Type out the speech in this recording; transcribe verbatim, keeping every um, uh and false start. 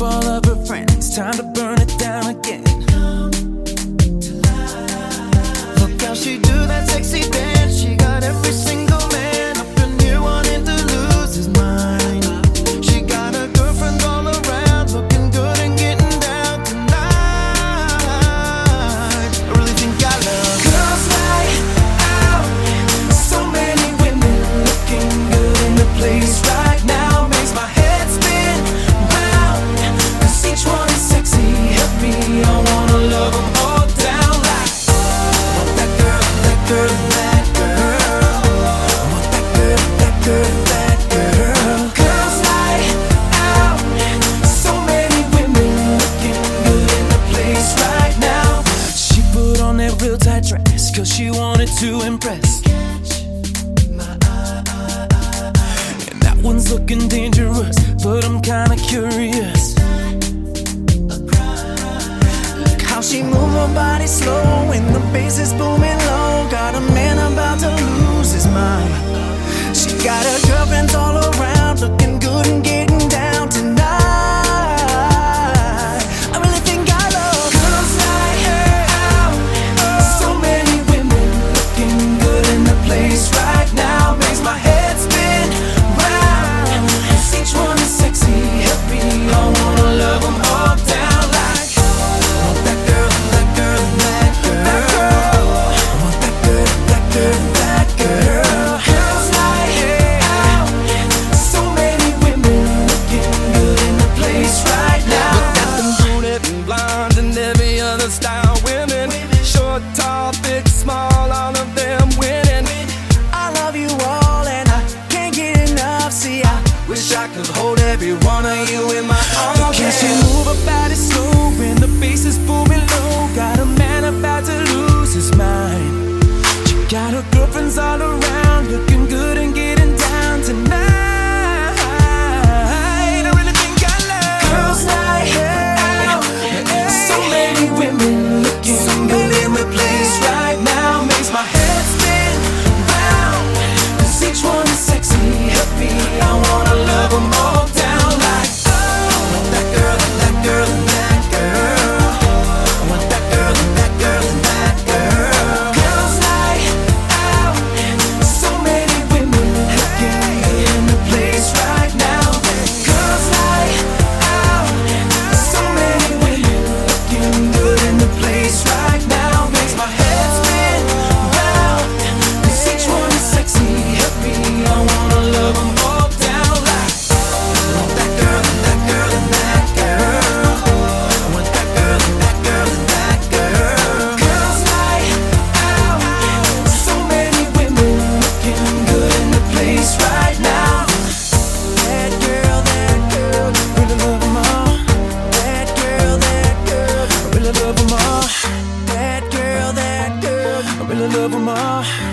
up all of her friends. Time to burn it down again. Look how she do that sexy dance. She got every single man up in here wanting to lose his mind. She got her girlfriends all around, looking good and getting down tonight. I really think I love girls night out. So many women looking good in the place right now. Makes my head spin round, 'cause each one is sexy. Help me, I wanna love them all down like I want that girl, that girl, that girl. I want that girl, that girl, that girl. Girls night out. So many women looking good in the place right now. She put on that real tight dress 'cause she wanted to impress. And that one's looking dangerous, but I'm kinda curious. Look how she move her body slow when the bass is booming low. Got a man about to lose his mind. She got her girlfriends all around, looking good and getting down tonight. I really think I love girls night out. So many women looking good in the place right now. Makes my head spin round, 'cause each one is sexy. Help me, I wanna love them all down like I want that girl, that girl, that girl. I want that girl, that girl, that girl. Girls night out. So many women looking good in the place right now. Look at them brunette and blonde and every other style women. Short, tall, thick, small, all of them winning. I love you all and I can't get enough. See, I wish I could hold every one of you in my arms. Can she move her body slow when the bass is booming low? Got a man about to lose his mind. She got her girlfriends all around, looking good and getting down tonight. I really think I love girls night out. So many women looking good in the place right now. Makes my head spin round, 'cause each one is sexy. Help me, I wanna love them all down like I want that girl, that girl, that girl. I want that girl, that girl, that girl. Girls night out. So many women looking good in the place right now. Girls night out. So many women looking good in the place right now. Makes my head spin round, 'cause each one is sexy. Help me, I wanna love them all down like I want that girl, that girl, that girl. I want that girl, that girl, that girl. Girls night out. So many women looking good in the place right now. That girl, that girl, really love them all. That girl, that girl, I really love them all. That girl, that girl, I really love them all.